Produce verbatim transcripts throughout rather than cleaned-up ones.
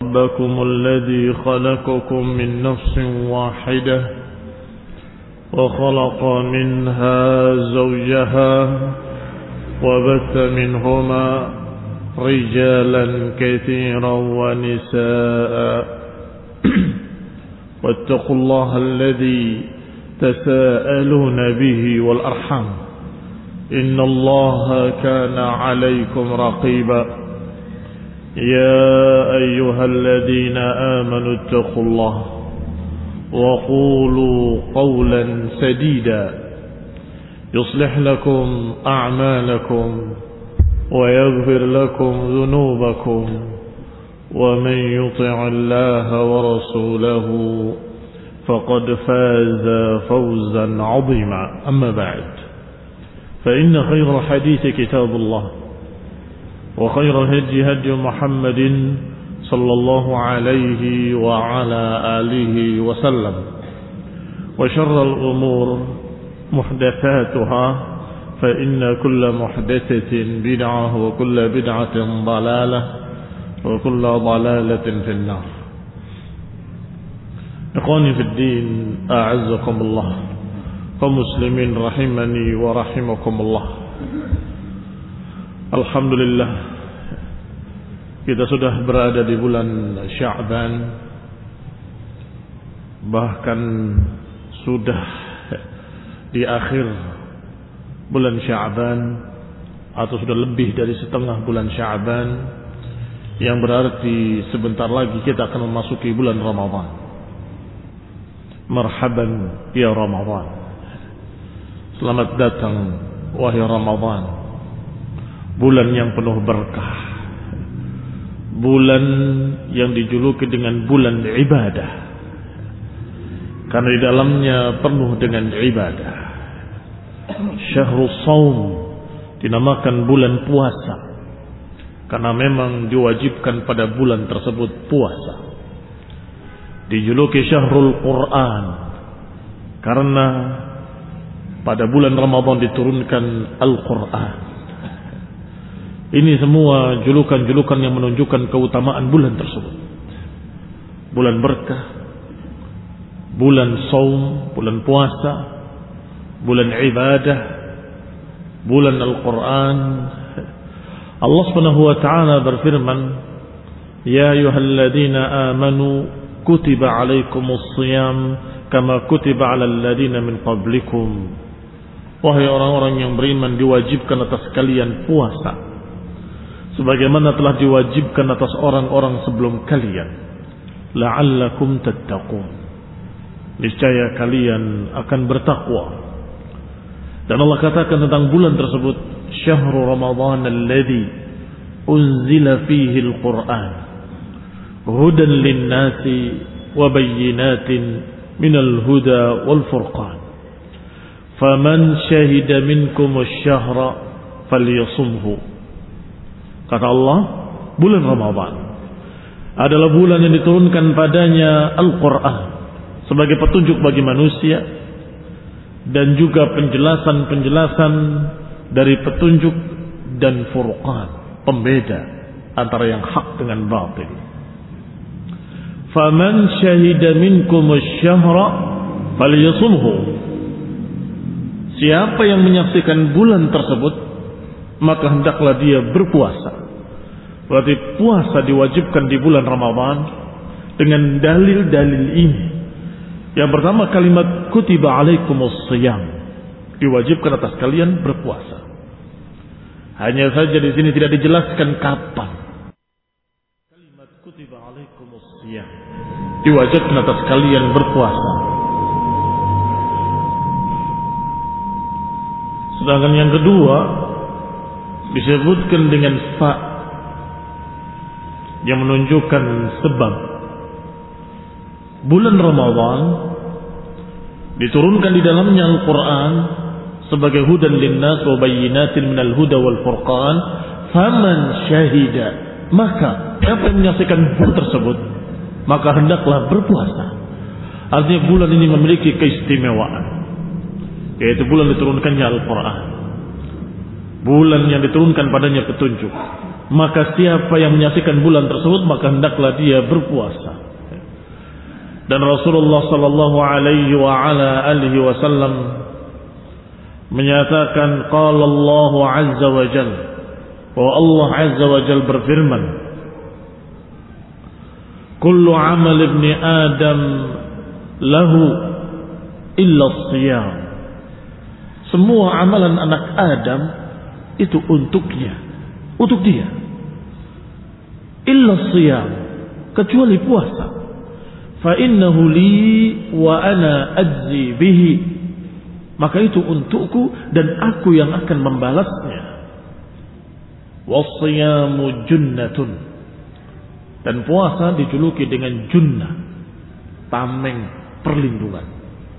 ربكم الذي خلقكم من نفس واحدة وخلق منها زوجها وبث منهما رجالا كثيرا ونساء واتقوا الله الذي تساءلون به والأرحام إن الله كان عليكم رقيبا يا أيها الذين آمنوا اتقوا الله وقولوا قولا سديدا يصلح لكم أعمالكم ويغفر لكم ذنوبكم ومن يطع الله ورسوله فقد فاز فوزا عظيما أما بعد فإن خير الحديث كتاب الله وخير الهدي هدي محمد صلى الله عليه وعلى آله وسلم وشر الأمور محدثاتها فإن كل محدثة بدعة وكل بدعة ضلالة وكل ضلالة في النار. إخواني في الدين أعزكم الله ومسلمين رحمني ورحمكم الله. Alhamdulillah, kita sudah berada di bulan Sya'ban, bahkan sudah di akhir bulan Sya'ban atau sudah lebih dari setengah bulan Sya'ban, yang berarti sebentar lagi kita akan memasuki bulan Ramadan. Marhaban ya Ramadan, selamat datang wahai Ramadan, bulan yang penuh berkah, bulan yang dijuluki dengan bulan ibadah, karena di dalamnya penuh dengan ibadah. Syahrul Shaum dinamakan bulan puasa karena memang diwajibkan pada bulan tersebut puasa. Dijuluki Syahrul Quran karena pada bulan Ramadan diturunkan Al-Quran. Ini semua julukan-julukan yang menunjukkan keutamaan bulan tersebut. Bulan berkah, bulan saum, bulan puasa, bulan ibadah, bulan Al-Quran. Allah Subhanahu wa ta'ala berfirman, ya ayyuhalladzina amanu kutiba alaikumus shiyam kama kutiba alal ladzina min qablikum. Wahai orang-orang yang beriman, diwajibkan atas kalian puasa sebagaimana telah diwajibkan atas orang-orang sebelum kalian, la'allakum tattaqun, niscaya kalian akan bertakwa. Dan Allah katakan tentang bulan tersebut, syahrul Ramadan alladzi unzila fihi al-Qur'an hudan lin-nasi wa bayyinatin minal huda wal furqan faman syahida minkum asy-syahra falyasumhu. Kata Allah, bulan Ramadan adalah bulan yang diturunkan padanya Al-Quran sebagai petunjuk bagi manusia dan juga penjelasan-penjelasan dari petunjuk dan furqan, pembeda antara yang hak dengan batil. Faman syahida minkum asy-syahra falyasumhu. Siapa yang menyaksikan bulan tersebut, maka hendaklah dia berpuasa. Berarti puasa diwajibkan di bulan Ramadan dengan dalil-dalil ini. Yang pertama, kalimat kutiba alaikumus shiyam, diwajibkan atas kalian berpuasa. Hanya saja di sini tidak dijelaskan kapan. Kalimat kutiba alaikumus shiyam, diwajibkan atas kalian berpuasa. Sedangkan yang kedua disebutkan dengan fa yang menunjukkan sebab. Bulan Ramadan diturunkan di dalamnya Al-Quran sebagai hudan linnas wa bayyinatin minal huda wal furqan. Faman syahida, maka siapa yang menyaksikan bulan tersebut, maka hendaklah berpuasa. Artinya bulan ini memiliki keistimewaan, yaitu bulan diturunkannya Al-Quran, bulan yang diturunkan padanya petunjuk, maka siapa yang menyaksikan bulan tersebut maka hendaklah dia berpuasa. Dan Rasulullah sallallahu alaihi wa ala alihi wasallam menyatakan qala Allah azza wa jalla, bahwa Allah azza wa jalla berfirman, kullu amal ibni adam lahu illa as-siyam. Semua amalan anak Adam itu untuknya, untuk dia. Illa as-siyam, kecuali puasa. Fa innahu li wa ana ajzi bihi. Maka itu untukku dan aku yang akan membalasnya. Was-siyamu junnatun. Dan puasa dijuluki dengan junnah, tameng perlindungan.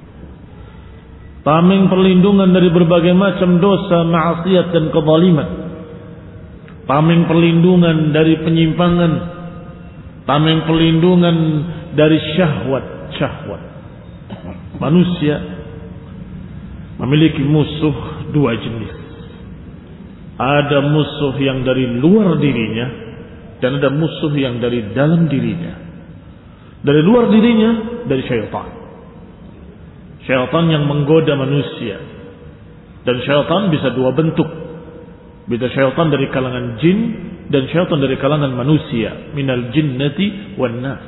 Tameng perlindungan dari berbagai macam dosa, maksiat dan kezaliman. Tameng perlindungan dari penyimpangan. Tameng perlindungan dari syahwat-syahwat. Manusia memiliki musuh dua jenis. Ada musuh yang dari luar dirinya dan ada musuh yang dari dalam dirinya. Dari luar dirinya dari syaitan. Syaitan yang menggoda manusia. Dan syaitan bisa dua bentuk. Bisa syaitan dari kalangan jin dan syaitan dari kalangan manusia. Minal jinnati wan nas.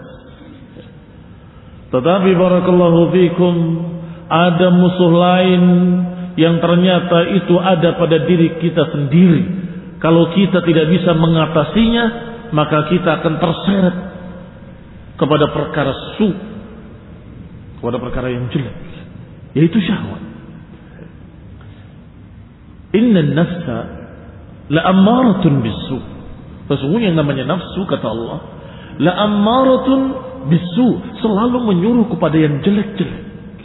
Tetapi barakallahu fikum, ada musuh lain yang ternyata itu ada pada diri kita sendiri. Kalau kita tidak bisa mengatasinya, maka kita akan terseret kepada perkara su, kepada perkara yang jelek, yaitu syahwat. Inna nafsa la ammaratun bisu. Sesungguhnya yang namanya nafsu, kata Allah, la ammaratun bisu, selalu menyuruh kepada yang jelek-jelek.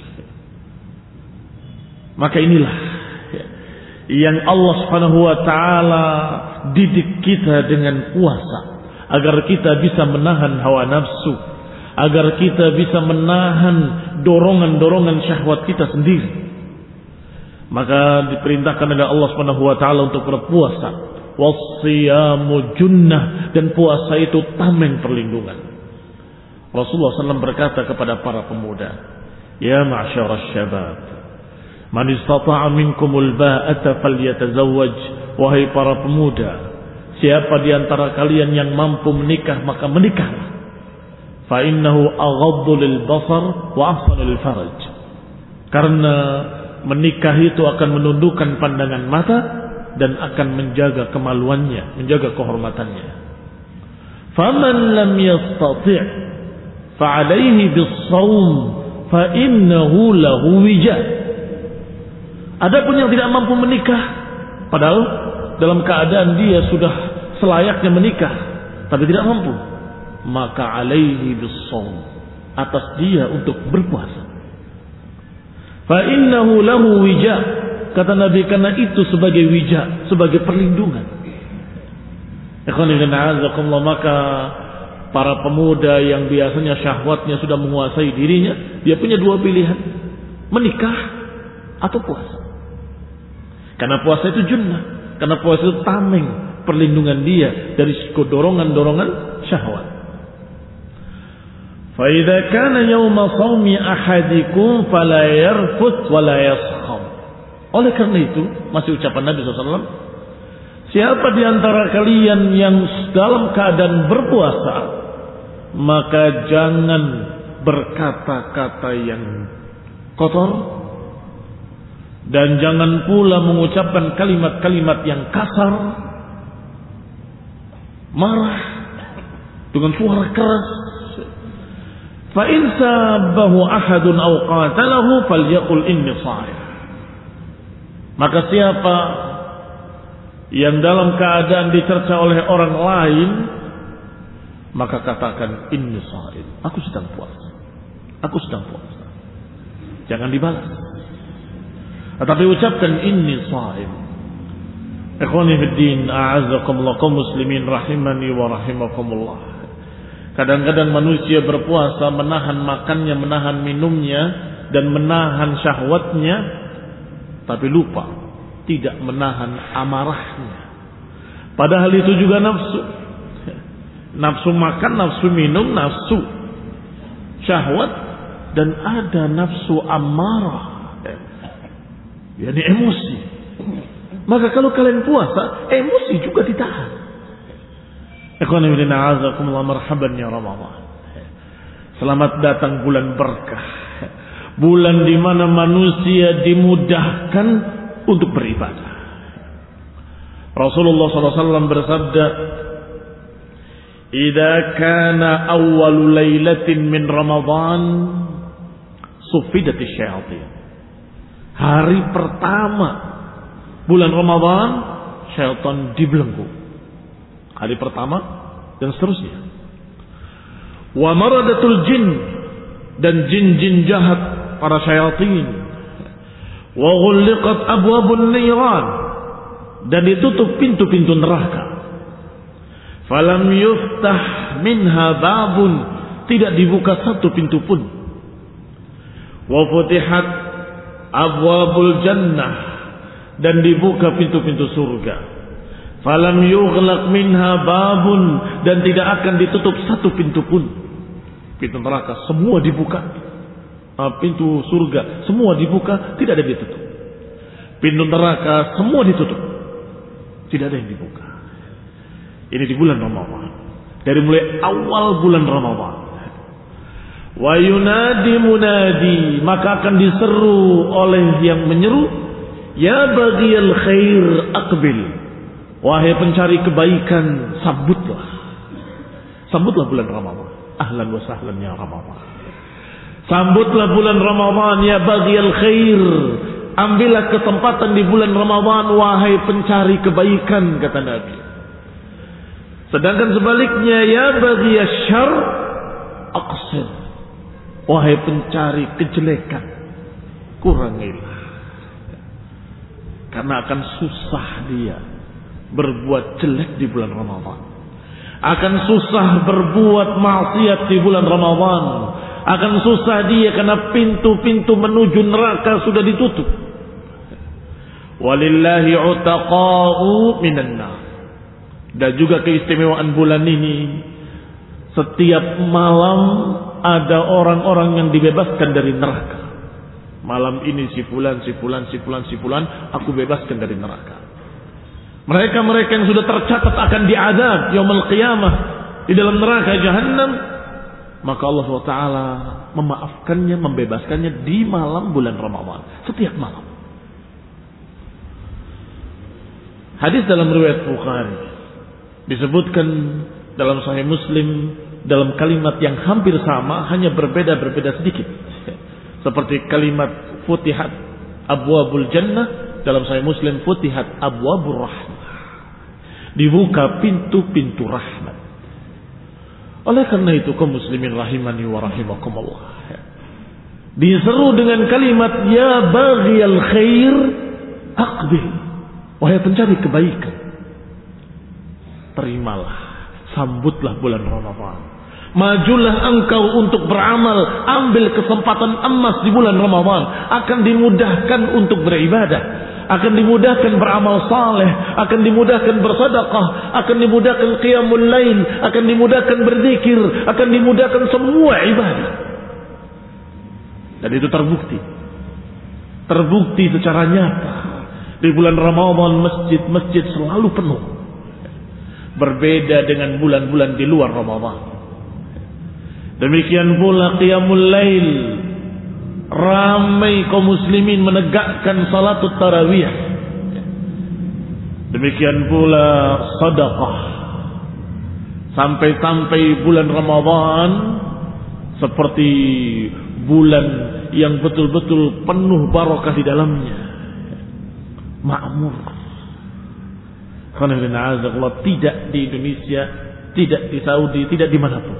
Maka inilah yang Allah Subhanahu wa taala didik kita dengan puasa, agar kita bisa menahan hawa nafsu, agar kita bisa menahan dorongan-dorongan syahwat kita sendiri. Maka diperintahkan oleh Allah Subhanahu wa taala untuk berpuasa. Wasiyamu junnah, dan puasa itu tameng perlindungan. Rasulullah shallallahu alaihi wasallam berkata kepada para pemuda, ya ma'syaras syabab, man istata'a minkumul ba'ata falyatazawwaj. Wahai para pemuda, siapa di antara kalian yang mampu menikah maka menikahlah. Fa innahu aghaddu lil basar wa ahsanu lil faraj. Karena menikah itu akan menundukkan pandangan mata dan akan menjaga kemaluannya, menjaga kehormatannya. Faman lam yastati' fa 'alaihi bis-shaum fa innahu lahu wija'. Adapun yang tidak mampu menikah, padahal dalam keadaan dia sudah selayaknya menikah tapi tidak mampu, maka 'alaihi bis-shaum, atas dia untuk berpuasa. Fa innahu lahu wija', kata Nabi, karena itu sebagai wija', sebagai perlindungan. Ikhwani fillah, maka para pemuda yang biasanya syahwatnya sudah menguasai dirinya, dia punya dua pilihan, menikah atau puasa. Karena puasa itu junnah, karena puasa itu tameng perlindungan dia dari dorongan-dorongan syahwat. Fa idza kana yauma shaumi ahadikum fala yarfuth wala yaskham. Oleh karena itu, masih ucapan Nabi sallallahu alaihi wasallam, siapa di antara kalian yang dalam keadaan berpuasa, maka jangan berkata-kata yang kotor dan jangan pula mengucapkan kalimat-kalimat yang kasar, marah dengan suara keras. Fa in sabahu ahadun aw qatalahu falyaqul inni sha'im. Maka siapa yang dalam keadaan dicerca oleh orang lain, maka katakan inni sha'im, aku sedang puasa, aku sedang puasa. Jangan dibalas, tetapi ucapkan inni sha'im. Ikhwani fid din, a'azzakumullah, kaum muslimin rahimani wa rahimakumullah. Kadang-kadang manusia berpuasa menahan makannya, menahan minumnya dan menahan syahwatnya, tapi lupa tidak menahan amarahnya. Padahal itu juga nafsu. Nafsu makan, nafsu minum, nafsu syahwat, dan ada nafsu ammarah, yakni emosi. Maka kalau kalian puasa, emosi juga ditahan. Ikhwan fillah, a'azakumullah, marhaban ya Ramadan. Selamat datang bulan berkah. Bulan di mana manusia dimudahkan untuk beribadah. Rasulullah shallallahu alaihi wasallam bersabda, "Idza kana awwalu lailatin min Ramadan, sufidatis syayatin." Hari pertama bulan Ramadan, syaitan dibelenggu. Hari pertama dan seterusnya. Wa maradatul jin, dan jin-jin jahat, para syayatin. Wa ghulliqat abwabun niran, dan ditutup pintu-pintu neraka. Falam yuftah minha babun, tidak dibuka satu pintu pun. Wa futihat abwabul jannah, dan dibuka pintu-pintu surga. Falam yughlaq minha babun, dan tidak akan ditutup satu pintu pun. Pintu neraka semua dibuka, pintu surga semua dibuka, tidak ada yang ditutup. Pintu neraka semua ditutup, tidak ada yang dibuka. Ini di bulan Ramadan, dari mulai awal bulan Ramadan. Wa yunadi munadi, maka akan diseru oleh yang menyeru, ya baghiyal khair aqbil, wahai pencari kebaikan, sambutlah. Sambutlah bulan Ramadan. Ahlan wa sahlan ya Ramadan. Sambutlah bulan Ramadan ya baghiyal khair. Ambillah kesempatan di bulan Ramadan, wahai pencari kebaikan, kata Nabi. Sedangkan sebaliknya, ya baghiyal syarr aqsir, wahai pencari kejelekan, kurangilah. Karena akan susah dia berbuat jelek di bulan Ramadan. Akan susah berbuat maksiat di bulan Ramadan. Akan susah dia karena pintu-pintu menuju neraka sudah ditutup. Walillahi utaqa'u minan nar. Dan juga keistimewaan bulan ini, setiap malam ada orang-orang yang dibebaskan dari neraka. Malam ini si fulan, si fulan, si fulan, si fulan, aku bebaskan dari neraka. Mereka-mereka yang sudah tercatat akan diazab yaumul qiyamah di dalam neraka jahannam, maka Allah subhanahu wa taala memaafkannya, membebaskannya di malam bulan Ramadan, setiap malam. Hadis dalam riwayat Bukhari disebutkan dalam Sahih Muslim dalam kalimat yang hampir sama, hanya berbeda-berbeda sedikit. Seperti kalimat futihat abwabul jannah, dalam Sahih Muslim futihat abwabur rahmah, dibuka pintu-pintu rahmat. Oleh karena itu, kaum muslimin rahimani wa rahimakumullah, diseru dengan kalimat ya baghiyal khair aqbil, wahai pencari kebaikan, terimalah, sambutlah bulan Ramadan. Majulah engkau untuk beramal, ambil kesempatan emas di bulan Ramadan. Akan dimudahkan untuk beribadah, akan dimudahkan beramal saleh, akan dimudahkan bersedekah, akan dimudahkan qiyamul lail, akan dimudahkan berzikir, akan dimudahkan semua ibadah. Dan itu terbukti. Terbukti secara nyata. Di bulan Ramadan masjid-masjid selalu penuh. Berbeda dengan bulan-bulan di luar Ramadan. Demikian pula qiyamul lail, ramai kaum muslimin menegakkan salatut tarawih. Demikian pula sedekah. Sampai-sampai bulan Ramadan seperti bulan yang betul-betul penuh barakah di dalamnya, makmur. Karena tidak di Indonesia, tidak di Saudi, tidak di manapun,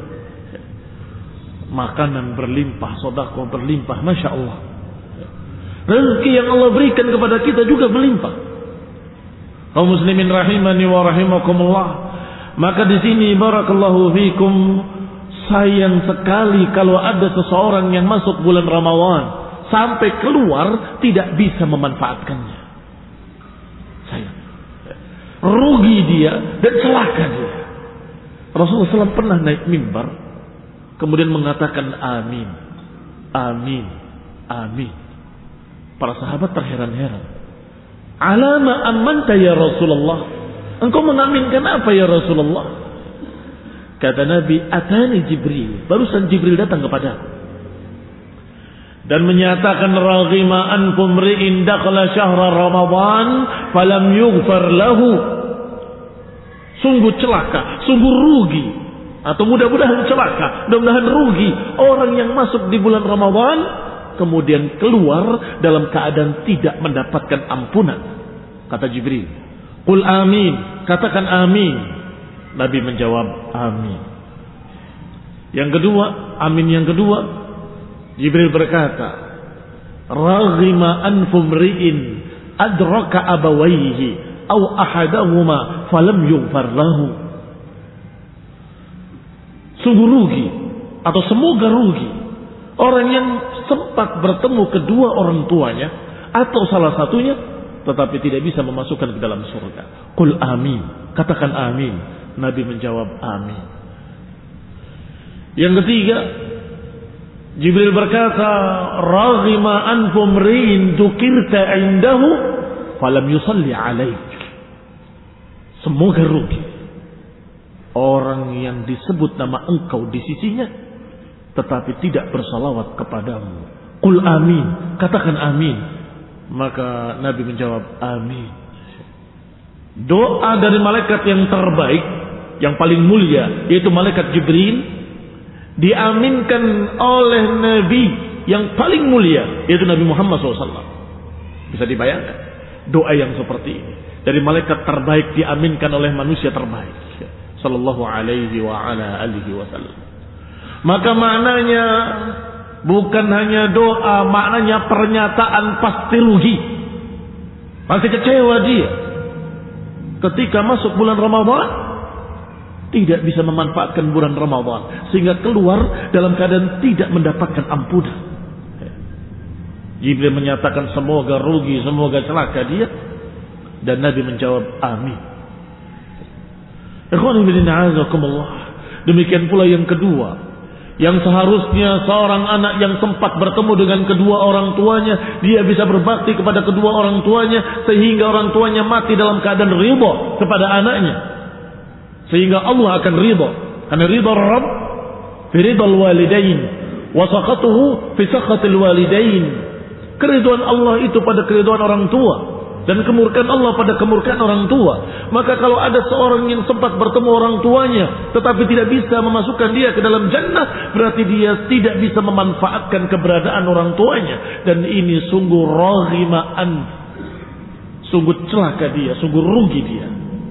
makanan berlimpah, sedekah berlimpah, masya Allah. Rezeki yang Allah berikan kepada kita juga berlimpah. Kaum muslimin rahimani wa rahimakumullah. Maka di sini barakallahu fikum, sayang sekali kalau ada seseorang yang masuk bulan Ramadan sampai keluar tidak bisa memanfaatkannya. Sayang. rugi dia dan celaka dia. Rasulullah shallallahu alaihi wasallam pernah naik mimbar, kemudian mengatakan amin, amin, amin. Para sahabat terheran-heran. Alama amanta ya Rasulullah, engkau mengaminkan apa ya Rasulullah? Kata Nabi, atani Jibril, barusan Jibril datang kepadaku dan menyatakan raghima ankum ri'in dakhala syahra Ramadan falam yughfar lahu. Sungguh celaka, sungguh rugi, atau mudah-mudahan celaka, mudah-mudahan rugi orang yang masuk di bulan Ramadan kemudian keluar dalam keadaan tidak mendapatkan ampunan. Kata Jibril, qul amin, katakan amin. Nabi menjawab amin. Yang kedua, amin yang kedua, Jibril berkata, raghima anfum ri'in adraka abawaihi aw ahadahuma falam yughfar lahu. Sungguh rugi atau semoga rugi orang yang sempat bertemu kedua orang tuanya atau salah satunya tetapi tidak bisa memasukkan ke dalam surga. Qul amin, katakan amin. Nabi menjawab amin. Yang ketiga, Jibril berkata, raghima anfum ri'in dzukirta indahu falam yusalli alaik. Semoga rugi orang yang disebut nama engkau di sisinya tetapi tidak bersalawat kepadamu. Qul amin, katakan amin. Maka Nabi menjawab amin. Doa dari malaikat yang terbaik, yang paling mulia, yaitu malaikat Jibril, diaminkan oleh Nabi yang paling mulia, yaitu Nabi Muhammad shallallahu alaihi wasallam. Bisa dibayangkan doa yang seperti ini dari malaikat terbaik diaminkan oleh manusia terbaik sallallahu alaihi wa ala alihi wasallam. Maka maknanya bukan hanya doa, maknanya pernyataan pasti rugi, pasti kecewa dia ketika masuk bulan Ramadan, tidak bisa memanfaatkan bulan Ramadan sehingga keluar dalam keadaan tidak mendapatkan ampunan. Jibril menyatakan semoga rugi, semoga celaka dia, dan Nabi menjawab amin. Ikhwan fillah, azakumullah. Demikian pula yang kedua, yang seharusnya seorang anak yang sempat bertemu dengan kedua orang tuanya, dia bisa berbakti kepada kedua orang tuanya sehingga orang tuanya mati dalam keadaan ridha kepada anaknya, sehingga Allah akan ridha. Karena ridha Rabb fi ridhal walidain wa sakhatuhu fi sakhatil walidain. Keridhaan Allah itu pada keridhaan orang tua dan kemurkaan Allah pada kemurkaan orang tua. Maka kalau ada seorang yang sempat bertemu orang tuanya tetapi tidak bisa memasukkan dia ke dalam jannah, berarti dia tidak bisa memanfaatkan keberadaan orang tuanya, dan ini sungguh raghimaan, sungguh celaka dia, sungguh rugi dia.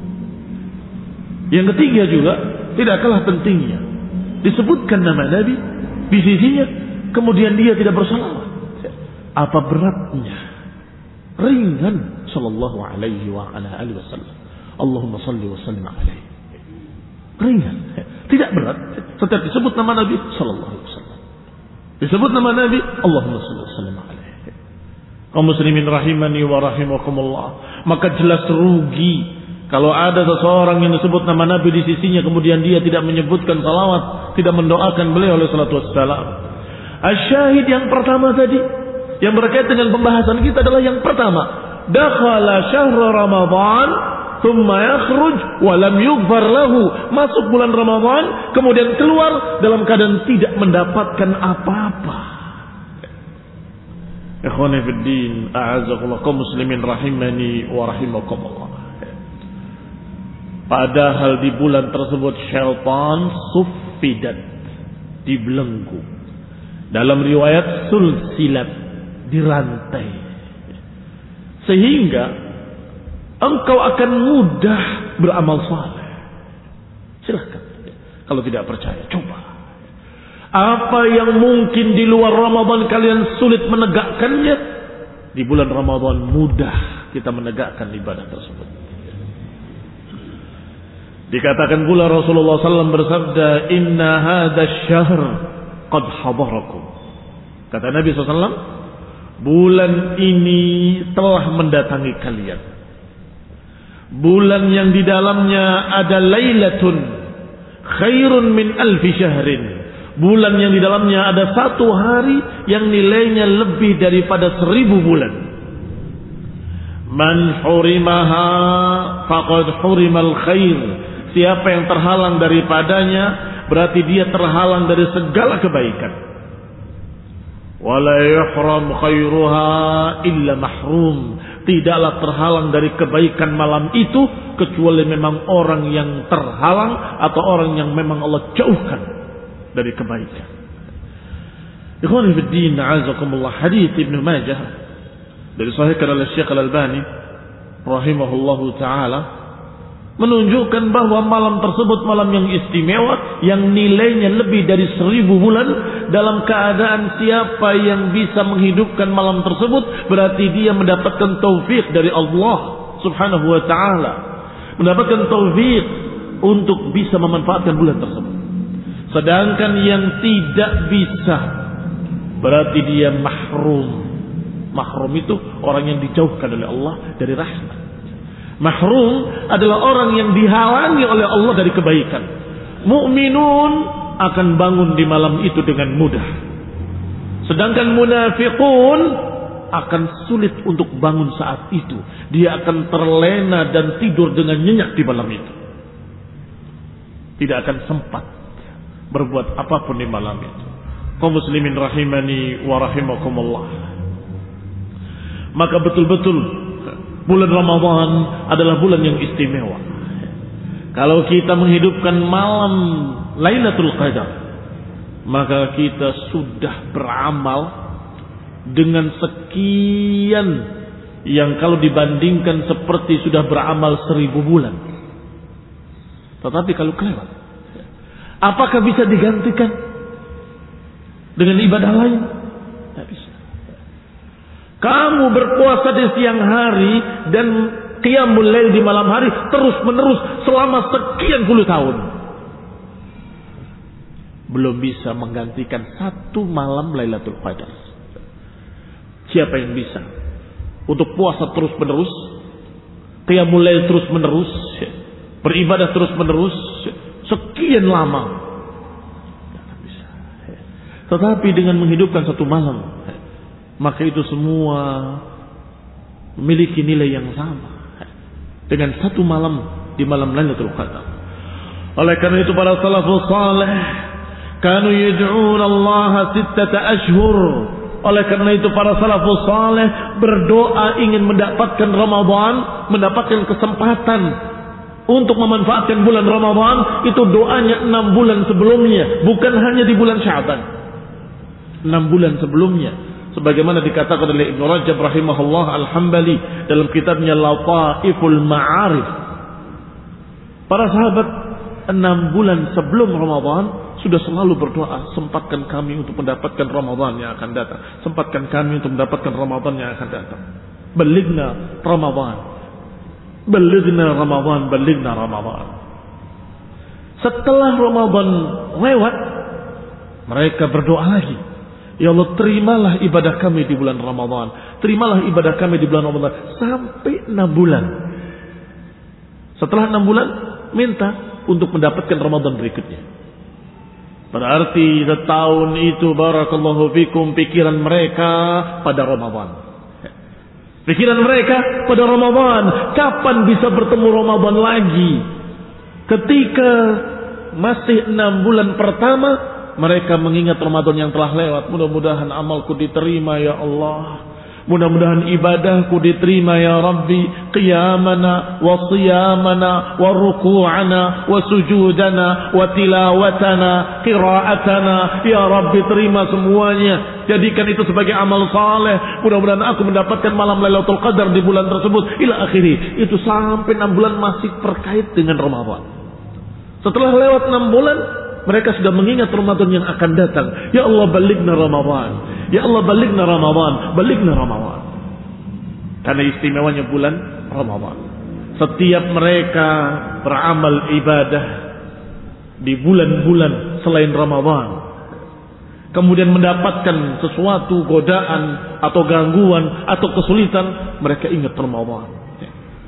Yang ketiga juga tidak kalah pentingnya, disebutkan nama Nabi di sisinya kemudian dia tidak bersalawat. Apa beratnya? Ringan sallallahu alaihi wa ala alihi wasallam. Allahumma salli wa sallim alaihi. Ringan, tidak berat. Setiap disebut nama Nabi sallallahu alaihi wasallam, disebut nama Nabi, Allahumma salli wa sallim alaihi. Kaum muslimin rahimani wa rahimakumullah, maka jelas rugi kalau ada seseorang yang disebut nama Nabi di sisinya kemudian dia tidak menyebutkan salawat, tidak mendoakan beliau alaihi salatu wassalam. Asyahid yang pertama tadi yang berkaitan dengan pembahasan kita adalah yang pertama, dakhala syahra Ramadan thumma yakhruj wa lam yughfar lahu. Masuk bulan Ramadan kemudian keluar dalam keadaan tidak mendapatkan apa-apa. Ikhwani fid din, a'azzakumullah, kaum muslimin rahimani wa rahimakumullah. Padahal di bulan tersebut syaitan suffidat, dibelenggu. Dalam riwayat sulsilat, dirantai, sehingga engkau akan mudah beramal saleh. Silahkan, kalau tidak percaya coba. Apa yang mungkin di luar Ramadan kalian sulit menegakkannya, di bulan Ramadan mudah kita menegakkan ibadah tersebut. Dikatakan pula Rasulullah sallallahu alaihi wasallam bersabda, inna hadha syahr qad hadarakum. Kata Nabi sallallahu alaihi wasallam, bulan ini telah mendatangi kalian. bulan yang di dalamnya ada lailatun khairun min alfi syahrin, bulan yang di dalamnya ada satu hari yang nilainya lebih daripada seribu bulan. Man hurimaha faqad hurimal khair, siapa yang terhalang daripadanya berarti dia terhalang dari segala kebaikan. Wala yuhram khairuha illa mahrum, tidaklah terhalang dari kebaikan malam itu kecuali memang orang yang terhalang atau orang yang memang Allah jauhkan dari kebaikan. Ikhwan fillah, a'azakumullah, hadis Ibnu Majah dari sahihkan oleh Syekh Al-Albani rahimahullahu taala menunjukkan bahwa malam tersebut malam yang istimewa yang nilainya lebih dari seribu bulan. Dalam keadaan siapa yang bisa menghidupkan malam tersebut berarti dia mendapatkan taufik dari Allah subhanahu wa ta'ala, mendapatkan taufik untuk bisa memanfaatkan bulan tersebut. Sedangkan yang tidak bisa berarti dia mahrum. Mahrum itu orang yang dijauhkan oleh Allah dari rahmat. Mahrum adalah orang yang dihalangi oleh Allah dari kebaikan. Mukminun akan bangun di malam itu dengan mudah. Sedangkan munafiqun akan sulit untuk bangun saat itu. Dia akan terlena dan tidur dengan nyenyak di malam itu. Tidak akan sempat berbuat apapun di malam itu. Kaum muslimin rahimani wa rahimakumullah. Maka betul-betul bulan Ramadan adalah bulan yang istimewa. Kalau kita menghidupkan malam Lailatul Qadar, maka kita sudah beramal dengan sekian yang kalau dibandingkan seperti sudah beramal seribu bulan. Tetapi kalau kelewat, apakah bisa digantikan dengan ibadah lain? Tidak bisa. Kamu berpuasa di siang hari dan qiyamul lail di malam hari terus menerus selama sekian puluh tahun, belum bisa menggantikan satu malam Lailatul Qadar. Siapa yang bisa untuk puasa terus menerus, qiyamul lail terus menerus, beribadah terus menerus sekian lama? Tidak bisa. Tetapi dengan menghidupkan satu malam, maka itu semua memiliki nilai yang sama dengan satu malam di malam Lailatul Qadar. Oleh karena itu para salafus saleh kanu yad'un Allah sittata ashhur. Oleh karena itu para salafus saleh berdoa ingin mendapatkan Ramadan, mendapatkan kesempatan untuk memanfaatkan bulan Ramadan. Itu doanya enam bulan sebelumnya, bukan hanya di bulan Sya'ban. enam bulan sebelumnya. Sebagaimana dikatakan oleh Ibnu Rajab rahimahullah Al-Hambali dalam kitabnya Lataiful Ma'arif. Para sahabat enam bulan sebelum Ramadan sudah selalu berdoa, sempatkan kami untuk mendapatkan Ramadan yang akan datang. Sempatkan kami untuk mendapatkan Ramadan yang akan datang. Balighna Ramadan. Balighna Ramadan, balighna Ramadan. Setelah Ramadan lewat, mereka berdoa lagi. Ya Allah, terimalah ibadah kami di bulan Ramadan. Terimalah ibadah kami di bulan Ramadan. Sampai enam bulan. Setelah enam bulan, minta untuk mendapatkan Ramadan berikutnya. Berarti setahun itu barakallahu fikum pikiran mereka pada Ramadan. Pikiran mereka pada Ramadan. Kapan bisa bertemu Ramadan lagi? Ketika masih enam bulan pertama, mereka mengingat Ramadan yang telah lewat. Mudah-mudahan amalku diterima ya Allah. Mudah-mudahan ibadahku diterima ya Rabbi. Qiyamana wa siyamana wa ruku'ana wa sujudana wa tilawatana qira'atana. Ya Rabbi, terima semuanya. Jadikan itu sebagai amal saleh. Mudah-mudahan aku mendapatkan malam Lailatul Qadar di bulan tersebut. Ila akhiri. Itu sampai enam bulan masih terkait dengan Ramadan. Setelah lewat enam bulan, mereka sudah mengingat Ramadan yang akan datang. Ya Allah, balighna Ramadan. Ya Allah, balighna Ramadan. Balighna Ramadan. Karena istimewanya bulan Ramadan. Setiap mereka beramal ibadah di bulan-bulan selain Ramadan, kemudian mendapatkan sesuatu godaan atau gangguan atau kesulitan, mereka ingat Ramadan.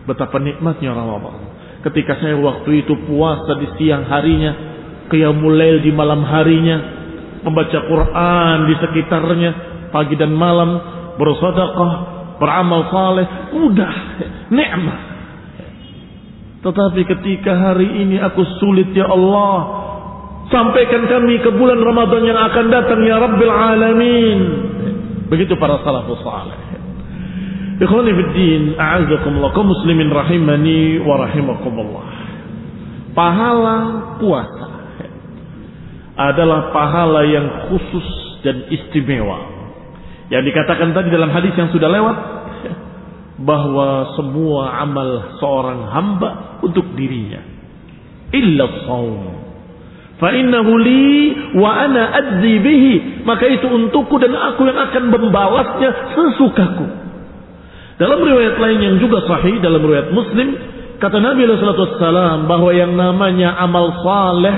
betapa nikmatnya Ramadan. Ketika saya waktu itu puasa di siang harinya, qiyamul lail di malam harinya, membaca Quran di sekitarnya pagi dan malam, bersedekah, beramal saleh, mudah, nikmat. Tetapi ketika hari ini aku sulit, ya Allah, sampaikan kami ke bulan Ramadan yang akan datang ya Rabbil Alamin. Begitu para salafus saleh. Ikhwani fiddin, a'azakumullah, kaum muslimin rahimani wa rahimakumullah. Pahala puasa adalah pahala yang khusus dan istimewa. Yang dikatakan tadi dalam hadis yang sudah lewat, bahwa semua amal seorang hamba untuk dirinya, illa shaum, fa innahu li wa ana adzi bihi, maka itu untukku dan aku yang akan membalasnya sesukaku. Dalam riwayat lain yang juga sahih, dalam riwayat Muslim, kata Nabi sallallahu alaihi wasallam bahwa yang namanya amal saleh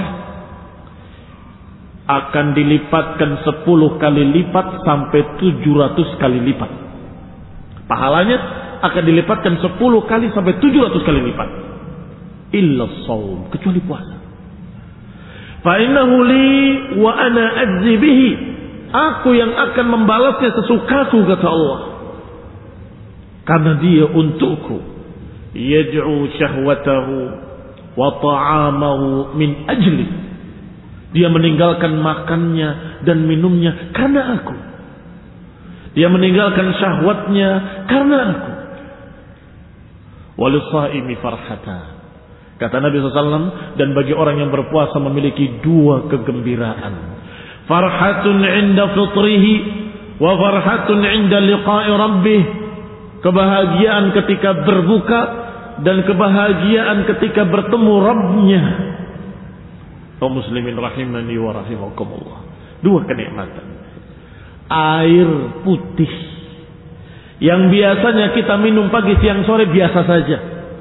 akan dilipatkan sepuluh kali lipat sampai tujuh ratus kali lipat. Pahalanya akan dilipatkan sepuluh kali sampai tujuh ratus kali lipat. Illa shaum, kecuali puasa. Fa innahu li wa ana ajzi bihi, aku yang akan membalasnya sesukaku, kata Allah. Karena dia untukku. Yad'u syahwatahu wa ta'amahu min ajli. Dia meninggalkan makannya dan minumnya karena aku. Dia meninggalkan syahwatnya karena aku. Walis-shaimi farhatan. Kata Nabi sallallahu alaihi wasallam, dan bagi orang yang berpuasa memiliki dua kegembiraan. Farhatun 'inda fitrihi wa farhatun 'inda liqa'i rabbih. Kebahagiaan ketika berbuka dan kebahagiaan ketika bertemu Rabbnya. Kaum muslimin rahimani wa rahimakumullah. Dua kenikmatan. Air putih yang biasanya kita minum pagi, siang, sore biasa saja.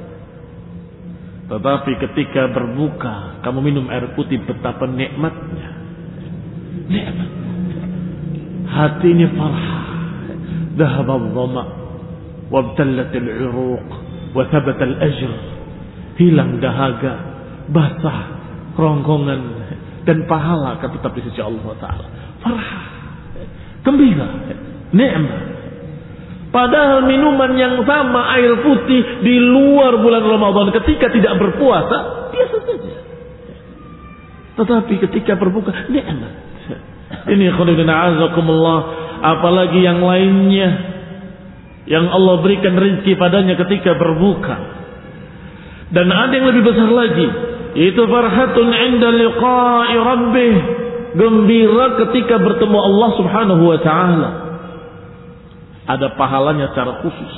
Tetapi ketika berbuka kamu minum air putih, betapa nikmatnya. Nikmat. Hati ini farah. Dhahab al-dhama wabtallat al-uruq wa thabata al-ajr. Hilang dahaga, basah kerongkongan, dan pahala akan tetap di sisi Allah Ta'ala. Farah, gembira, nikmat. Padahal minuman yang sama, air putih, di luar bulan Ramadan ketika tidak berpuasa biasa saja. Tetapi ketika berbuka nikmat. Ini khairuddin a'azakumullah, apalagi yang lainnya yang Allah berikan rezeki padanya ketika berbuka. Dan ada yang lebih besar lagi, yaitu farhatun 'inda liqa'i rabbih, gembira ketika bertemu Allah Subhanahu wa taala. Ada pahalanya secara khusus.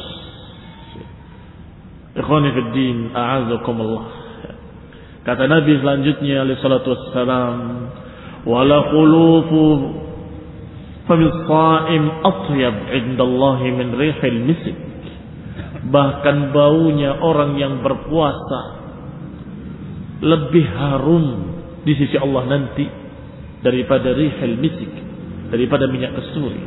Ikhwani fid din, a'azakumullah. Kata Nabi selanjutnya alaihi salatu wassalam, wala khulufu famis shaim atyab 'inda Allah min rihil misk. Bahkan baunya orang yang berpuasa lebih harum di sisi Allah nanti daripada rihil misk, daripada minyak kasturi.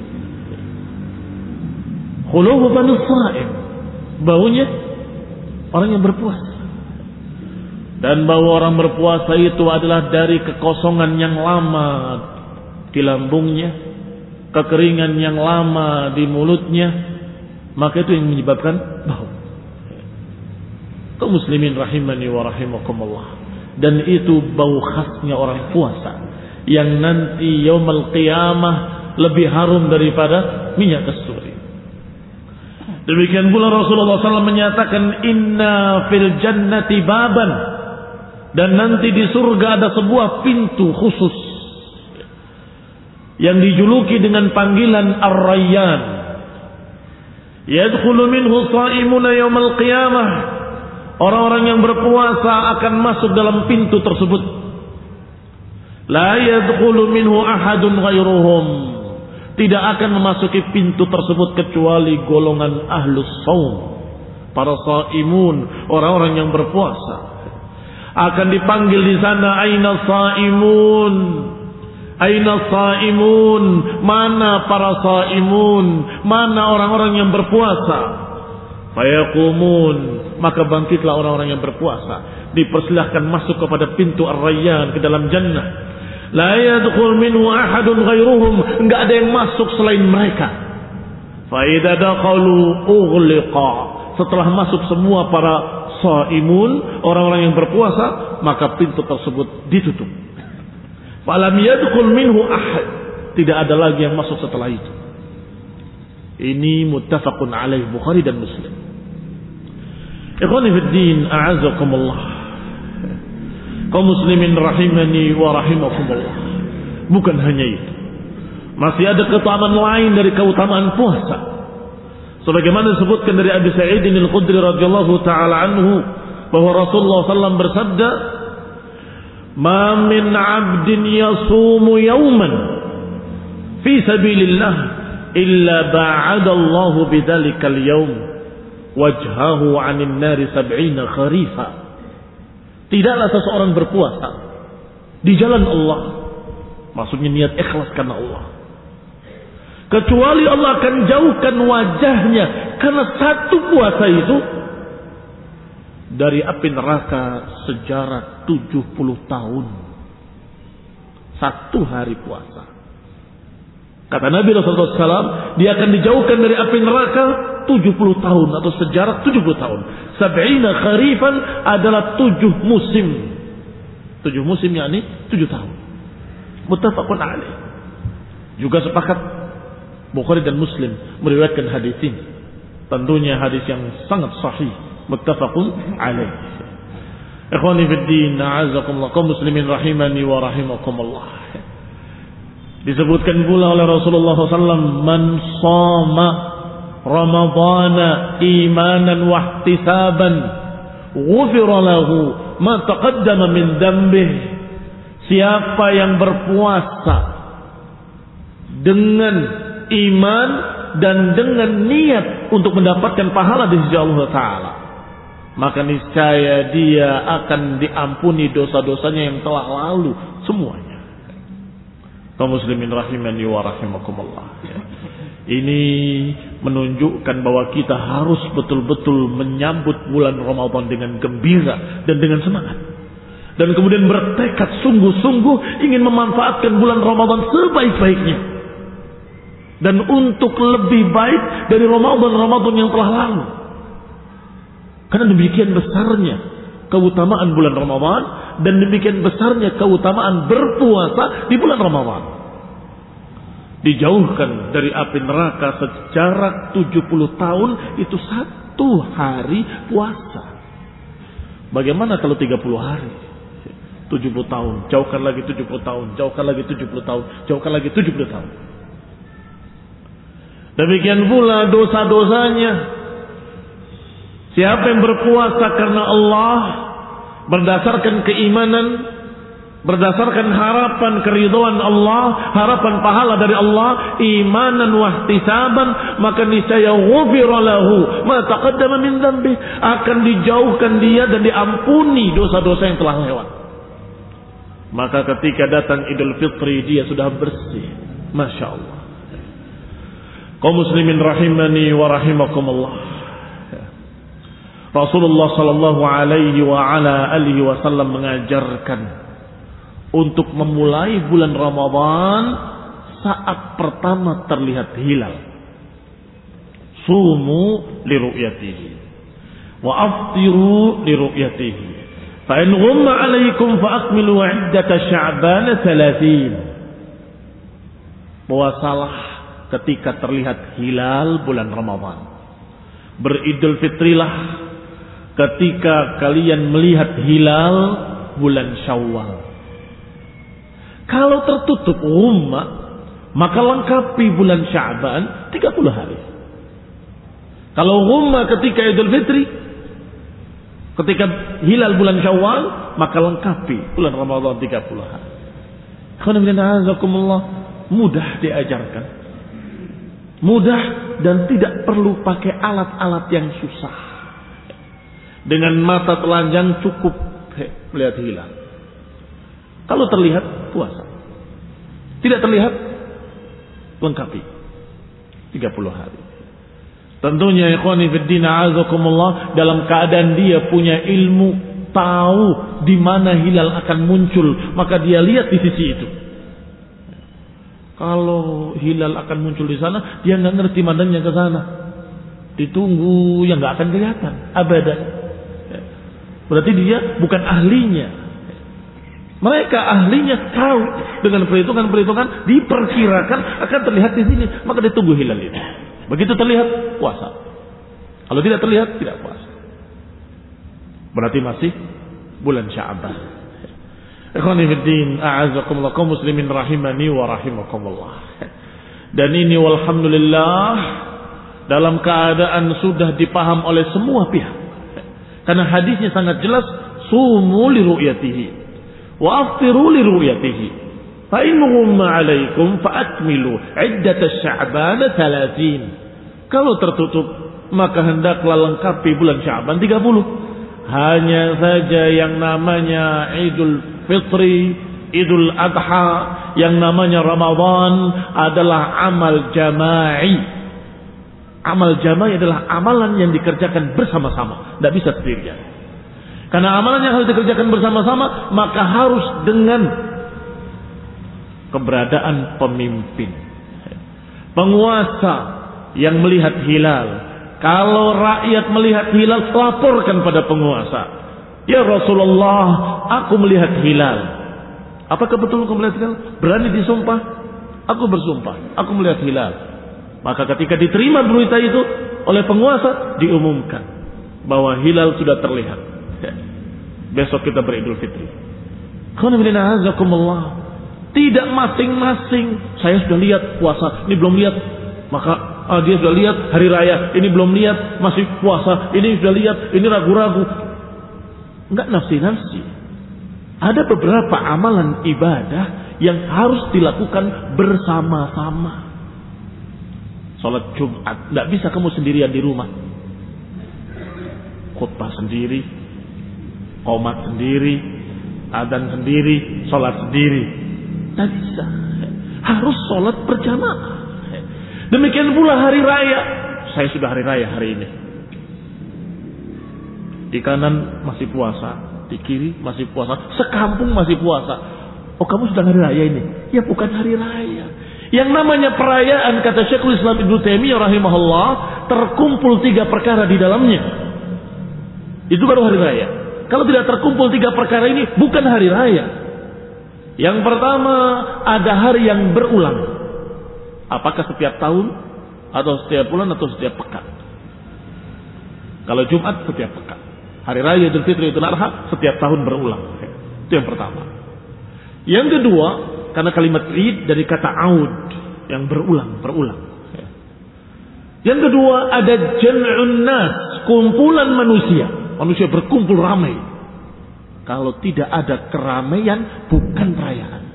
Khulufu famis shaim, baunya orang yang berpuasa. Dan bau orang berpuasa itu adalah dari kekosongan yang lama di lambungnya, kekeringan yang lama di mulutnya, maka itu yang menyebabkan bau. Kaum muslimin rahimani wa rahimakumullah. Dan itu bau khasnya orang puasa yang nanti yaumul qiyamah lebih harum daripada minyak kasturi. Demikian pula Rasulullah sallallahu alaihi wasallam menyatakan, inna fil jannati baban, dan nanti di surga ada sebuah pintu khusus yang dijuluki dengan panggilan Ar-Rayyan. Yadkhulu minhu sha'imuna yaumal qiyamah. Orang-orang yang berpuasa akan masuk dalam pintu tersebut. La yadkhulu minhu ahadun ghairuhum. Tidak akan memasuki pintu tersebut kecuali golongan ahlus shaum, para shaimun, orang-orang yang berpuasa. Akan dipanggil di sana, aina shaimun, aina shaimun, mana para shaimun, mana orang-orang yang berpuasa. Fayaqumun, maka bangkitlah orang-orang yang berpuasa. Dipersilahkan masuk kepada pintu Ar-Rayyan ke dalam jannah. La yadkhul minhu ahadun ghairuhum, enggak ada yang masuk selain mereka. Fa idza dakhalu ughliqa, setelah masuk semua para shaimun, orang-orang yang berpuasa, maka pintu tersebut ditutup. Fa lam yadkhul minhu ahad, tidak ada lagi yang masuk setelah itu. Ini muttafaqun alaih Bukhari dan Muslim. Ikhwani fid din, a'azakumullah. Kaum muslimin rahimani wa rahimakumullah. Bukan hanya itu, masih ada keutamaan lain dari keutamaan puasa. Sebagaimana disebutkan dari Abi Sa'id Al-Khudri radhiyallahu taala anhu bahwa Rasulullah sallallahu alaihi wasallam bersabda, "Ma min 'abdin yasumu yawman fi sabilillah illa ba'adallahu bidzalikal yawm wajhahu 'anil nari sab'ina kharifa." Tidaklah seseorang berpuasa di jalan Allah, maksudnya niat ikhlas karena Allah, kecuali Allah akan jauhkan wajahnya karena satu puasa itu dari api neraka sejarah tujuh puluh tahun. Satu hari puasa. Kata Nabi Rasulullah shallallahu alaihi wasallam, dia akan dijauhkan dari api neraka tujuh puluh tahun atau sejarah tujuh puluh tahun. Sab'ina kharifan adalah tujuh musim. Tujuh musim yakni tujuh tahun. Muttafaqun alaih. Juga sepakat Bukhari dan Muslim meriwayatkan hadis ini. Tentunya hadis yang sangat sahih. Muttafaqun alaih. Ikhwani fid din, a'azakumullah, kaum muslimin rahimani wa rahimakumullah. Disebutkan pula oleh Rasulullah sallallahu alaihi wasallam, man shoma Ramadana imanan wa ihtisaban ghufira lahu ma taqaddama min dhanbih. Siapa yang berpuasa dengan iman dan dengan niat untuk mendapatkan pahala di sisi Allah Ta'ala, maka niscaya dia akan diampuni dosa-dosanya yang telah lalu semuanya. Kaum muslimin rahimani wa rahimakumullah. Ini menunjukkan bahwa kita harus betul-betul menyambut bulan Ramadan dengan gembira dan dengan semangat. Dan kemudian bertekad sungguh-sungguh ingin memanfaatkan bulan Ramadan sebaik-baiknya. Dan untuk lebih baik dari Ramadan-Ramadan yang telah lalu. Karena demikian besarnya keutamaan bulan Ramadan dan demikian besarnya keutamaan berpuasa di bulan Ramadan. Dijauhkan dari api neraka secara tujuh puluh tahun, itu satu hari puasa. Bagaimana kalau tiga puluh hari? tujuh puluh tahun, jauhkan lagi tujuh puluh tahun, jauhkan lagi tujuh puluh tahun, jauhkan lagi tujuh puluh tahun. Demikian pula dosa-dosanya. Siapa yang berpuasa karena Allah, berdasarkan keimanan, berdasarkan harapan keridhaan Allah, harapan pahala dari Allah, imanan wa ihtisaban, maka niscaya ghufira lahu ma taqaddama min dzambi, akan dijauhkan dia dan diampuni dosa-dosa yang telah lewat. Maka ketika datang Idul Fitri dia sudah bersih. Masya Allah. Kaum muslimin rahimani wa rahimakumullah. Rasulullah sallallahu alaihi wa ala alihi wasallam mengajarkan untuk memulai bulan Ramadan saat pertama terlihat hilal. Sumu li ru'yatihi wa aftiru li ru'yatihi. Fa in ghumma 'alaikum fa akmilu 'iddata Sya'ban thalathin. Puasalah ketika terlihat hilal bulan Ramadan. Beridul fitrilah ketika kalian melihat hilal bulan Syawal. Kalau tertutup ghumma, maka lengkapi bulan Sya'ban tiga puluh hari. Kalau ghumma ketika Idul Fitri, ketika hilal bulan Syawal, maka lengkapi bulan Ramadan tiga puluh hari. Alhamdulillah, mudah diajarkan. Mudah dan tidak perlu pakai alat-alat yang susah. Dengan mata telanjang cukup melihat hilal. Kalau terlihat, puasa. Tidak terlihat, lengkapi tiga puluh hari. Tentunya ikhwani fiddin a'azakumullah, dalam keadaan dia punya ilmu, tahu di mana hilal akan muncul, maka dia lihat di sisi itu. Kalau hilal akan muncul di sana, dia nggak ngerti mandangnya ke sana. Ditunggu yang nggak akan kelihatan abadan. Berarti dia bukan ahlinya. Mereka ahlinya tahu dengan perhitungan-perhitungan diperkirakan akan terlihat di sini, maka ditunggu hilal itu. Begitu terlihat, puasa. Kalau tidak terlihat, tidak puasa. Berarti masih bulan Sya'ban. Ikhwani fiddin, a'azakumullah, kaum muslimin rahimani wa rahimakumullah. Dan ini walhamdulillah dalam keadaan sudah dipaham oleh semua pihak. Karena hadisnya sangat jelas, sumu li ru'yatihi wa aftiru li ru'yatihi. Fa in ghumma 'alaikum fa akmilu 'iddat asy-sya'ban thalathin. Kalau tertutup maka hendaklah lengkapi bulan Sya'ban tiga puluh. Hanya saja yang namanya Idul Fitri, Idul Adha, yang namanya Ramadan adalah amal jama'i. Amal jama'i adalah amalan yang dikerjakan bersama-sama, tidak bisa sendirian. Karena amalan yang harus dikerjakan bersama-sama, maka harus dengan keberadaan pemimpin, penguasa yang melihat hilal. Kalau rakyat melihat hilal, laporkan pada penguasa. Ya Rasulullah, aku melihat hilal. Apakah betul aku melihat hilal? Berani disumpah? Aku bersumpah, aku melihat hilal. Maka ketika diterima berita itu oleh penguasa, diumumkan bahwa hilal sudah terlihat. Besok kita beridul fitri. Tidak masing-masing, saya sudah lihat puasa, ini belum lihat, maka ah, dia sudah lihat hari raya, ini belum lihat, masih puasa, ini sudah lihat, ini ragu-ragu. Enggak nafsi-nafsi. Ada beberapa amalan ibadah yang harus dilakukan bersama-sama. Salat Jumat, enggak bisa kamu sendirian di rumah. Khutbah sendiri, qomat sendiri, adzan sendiri, salat sendiri. Tidak bisa. Harus salat berjamaah. Demikian pula hari raya. Saya sudah hari raya hari ini. Di kanan masih puasa, di kiri masih puasa, sekampung masih puasa. Oh, kamu sudah hari raya ini? Ya bukan hari raya. Yang namanya perayaan, kata Syekhul Islam Ibnu Taimiyah rahimahullah, terkumpul tiga perkara di dalamnya. Itu baru hari raya. Kalau tidak terkumpul tiga perkara ini, bukan hari raya. Yang pertama, ada hari yang berulang. Apakah setiap tahun, atau setiap bulan, atau setiap pekan? Kalau Jumat, setiap pekan. Hari raya Idul Fitri, Idul Adha, setiap tahun berulang. Itu yang pertama. Yang kedua, karena kalimat Id dari kata aud, yang berulang, berulang. Yang kedua, ada jam'un nas, kumpulan manusia. Manusia berkumpul ramai. Kalau tidak ada keramaian, bukan perayaan.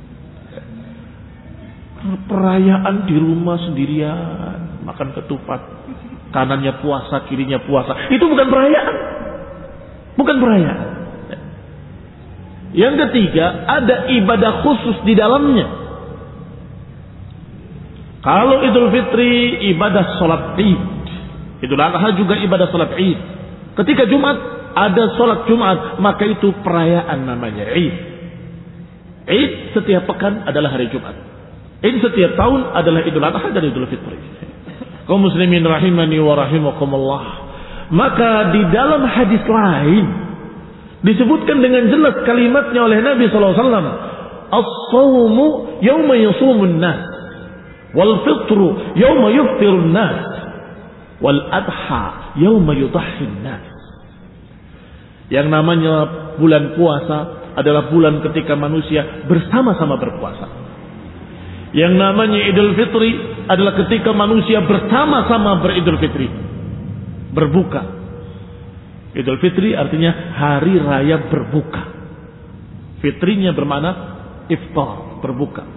Perayaan di rumah sendirian, makan ketupat, kanannya puasa, kirinya puasa, itu bukan perayaan. Bukan perayaan. Yang ketiga, ada ibadah khusus di dalamnya. Kalau Idul Fitri, ibadah sholat Id. Idul Adha juga ibadah sholat Id. Ketika Jumat, ada sholat Jumat, maka itu perayaan namanya Id. Id setiap pekan adalah hari Jumat. Id setiap tahun adalah Idul Adha dan Idul Fitri. Kaum muslimin rahimani wa rahimakumullah. Maka di dalam hadis lain disebutkan dengan jelas kalimatnya oleh Nabi sallallahu alaihi wasallam, as-shawmu yawma yasumun nas, wal fitru yawma yuftirun nas, wal adha yawma yudahhin nas. Yang namanya bulan puasa adalah bulan ketika manusia bersama-sama berpuasa. Yang namanya Idul Fitri adalah ketika manusia bersama-sama beridul fitri, berbuka. Idul Fitri artinya hari raya berbuka. Fitrinya bermakna iftar, berbuka.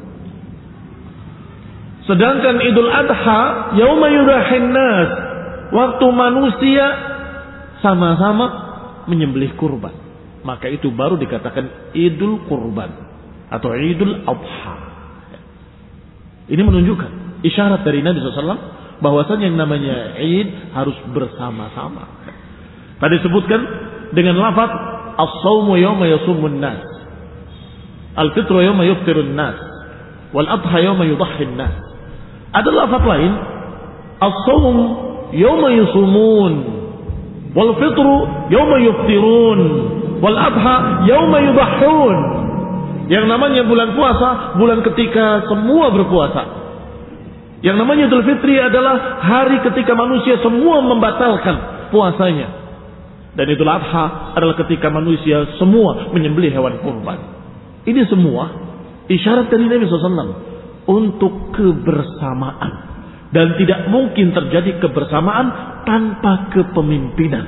Sedangkan Idul Adha yauma yudahhin nas, waktu manusia sama-sama menyembelih kurban. Maka itu baru dikatakan Idul Kurban atau Idul Adha. Ini menunjukkan isyarat dari Nabi sallallahu alaihi wasallam bahwasanya yang namanya Id harus bersama-sama. Tadi sebutkan dengan lafaz as-shaumu yawma yasumun nas, al-fitru yawma yuftirun nas, wal adha yawma yudahhin nas. Ada lafaz lain, as-shaum yawma yusumun, wal fitru yawma yuftirun, wal adha yawma yudahhun. Yang namanya bulan puasa, bulan ketika semua berpuasa. Yang namanya Idul Fitri adalah hari ketika manusia semua membatalkan puasanya. Dan Idul Adha adalah ketika manusia semua menyembelih hewan kurban. Ini semua isyarat dari Nabi shallallahu alaihi wasallam untuk kebersamaan. Dan tidak mungkin terjadi kebersamaan tanpa kepemimpinan.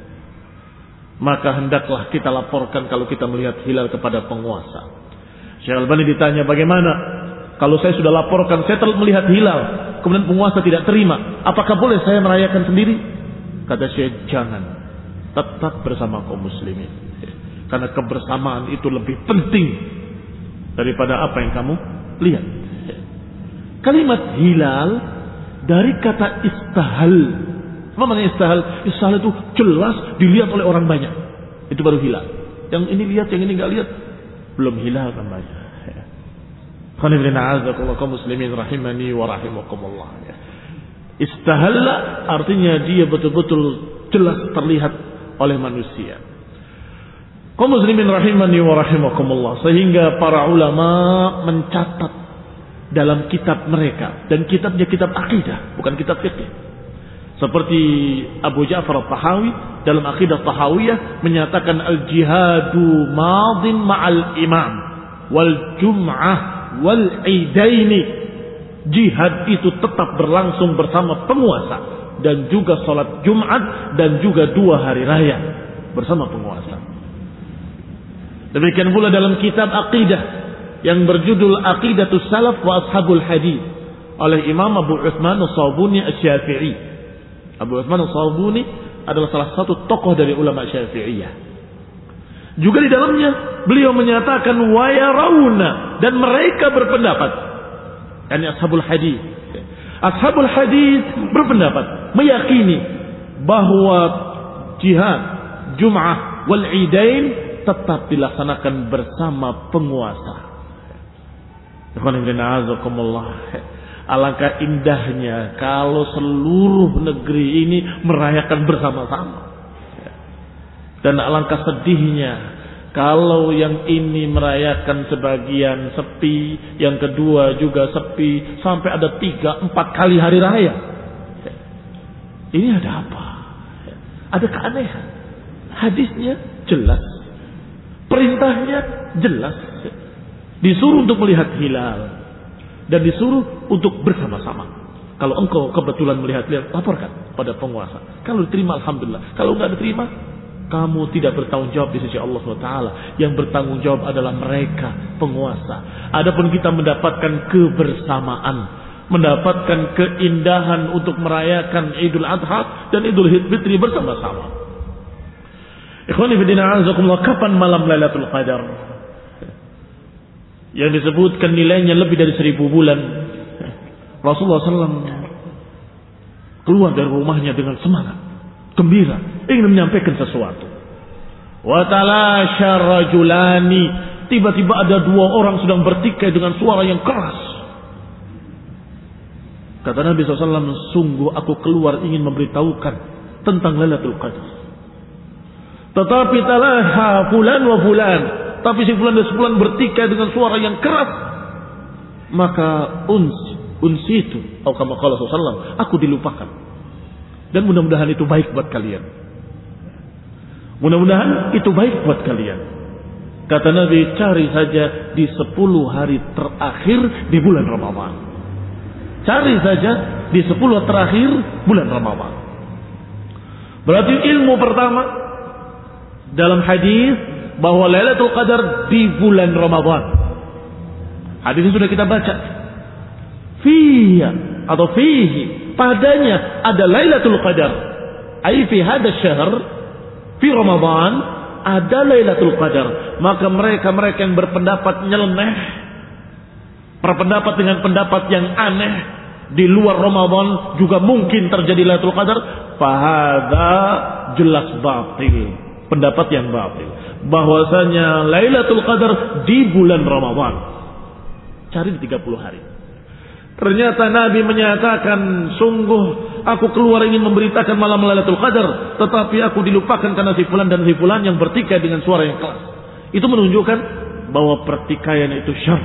Maka hendaklah kita laporkan kalau kita melihat hilal kepada penguasa. Syekh Al-Albani ditanya, bagaimana kalau saya sudah laporkan, saya telah melihat hilal, kemudian penguasa tidak terima, apakah boleh saya merayakan sendiri? Kata Syekh, jangan, tetap bersama kaum muslimin, karena kebersamaan itu lebih penting daripada apa yang kamu lihat. Kalimat hilal dari kata istahal. Apa maknanya istahal? Istahal itu jelas dilihat oleh orang banyak, itu baru hilal. Yang ini lihat, yang ini nggak lihat, belum hilal namanya. Qanifidina kaum muslimin rahimani wa rahimakumullah. Istahalla artinya dia betul-betul jelas terlihat oleh manusia. Kaum muslimin rahimani wa rahimakumullah, sehingga para ulama mencatat dalam kitab mereka, dan kitabnya kitab akidah, bukan kitab fikih. Seperti Abu Ja'far At-Tahawi dalam Aqidah Tahawiyah menyatakan al-jihadu madin ma'al imam wal jum'ah wal idaini. Jihad itu tetap berlangsung bersama penguasa, dan juga salat Jumat, dan juga dua hari raya bersama penguasa. Demikian pula dalam kitab Aqidah yang berjudul Aqidatus Salaf wa Ashabul Hadith oleh Imam Abu Utsman As-Sabuni Asy-Syafi'i. Abu Utsman As-Sabuni adalah salah satu tokoh dari ulama Syafi'iyah. Juga di dalamnya beliau menyatakan wa yarawna, dan mereka berpendapat, yakni Ashabul Hadis. Ashabul Hadis berpendapat, meyakini bahwa jihad Jum'ah wal Idain tetap dilaksanakan bersama penguasa. Alangkah indahnya kalau seluruh negeri ini merayakan bersama-sama. Dan alangkah sedihnya kalau yang ini merayakan sebagian sepi, yang kedua juga sepi, sampai ada tiga, empat kali hari raya. Ini ada apa? Ada keanehan. Hadisnya jelas, perintahnya jelas. Disuruh untuk melihat hilal, dan disuruh untuk bersama-sama. Kalau engkau kebetulan melihat-lihat, laporkan pada penguasa. Kalau diterima, alhamdulillah. Kalau enggak diterima, kamu tidak bertanggung jawab di sisi Allah subhanahu wa taala. Yang bertanggung jawab adalah mereka, penguasa. Adapun kita mendapatkan kebersamaan, mendapatkan keindahan untuk merayakan Idul Adha dan Idul Fitri bersama-sama. Ikhwani fillah, azakumullah, kapan malam Lailatul Qadar? Yang disebutkan nilainya lebih dari seribu bulan. Rasulullah shallallahu alaihi wasallam keluar dari rumahnya dengan semangat, gembira, ingin menyampaikan sesuatu. Wa talasha rajulani, tiba-tiba ada dua orang sedang bertikai dengan suara yang keras. Kata Nabi shallallahu alaihi wasallam, sungguh aku keluar ingin memberitahukan tentang Lailatul Qadar. Tetapi talaha fulan wa fulan, tapi si fulan dan si fulan bertikai dengan suara yang keras. Maka uns unsitu atau kama qala sallallahu alaihi wasallam, aku dilupakan. Dan mudah-mudahan itu baik buat kalian. Mudah-mudahan itu baik buat kalian. Kata Nabi, cari saja di sepuluh hari terakhir di bulan Ramadan. Cari saja di sepuluh terakhir bulan Ramadan. Berarti ilmu pertama dalam hadis bahwa Lailatul Qadar di bulan Ramadan. Hadis ini sudah kita baca. Fiya atau fihi, padanya ada Lailatul Qadar. Ai fi hadzal syahr fi Ramadan ada Lailatul Qadar. Maka mereka-mereka yang berpendapat nyeleneh, berpendapat dengan pendapat yang aneh, di luar Ramadan juga mungkin terjadi Lailatul Qadar, fahadha jelas batil, pendapat yang batil. Bahwasanya Lailatul Qadar di bulan Ramadan. Cari di tiga puluh hari. Ternyata Nabi menyatakan, sungguh aku keluar ingin memberitakan malam Lailatul Qadar, tetapi aku dilupakan karena si fulan dan si fulan yang bertikai dengan suara yang keras. Itu menunjukkan bahwa pertikaian itu syarr.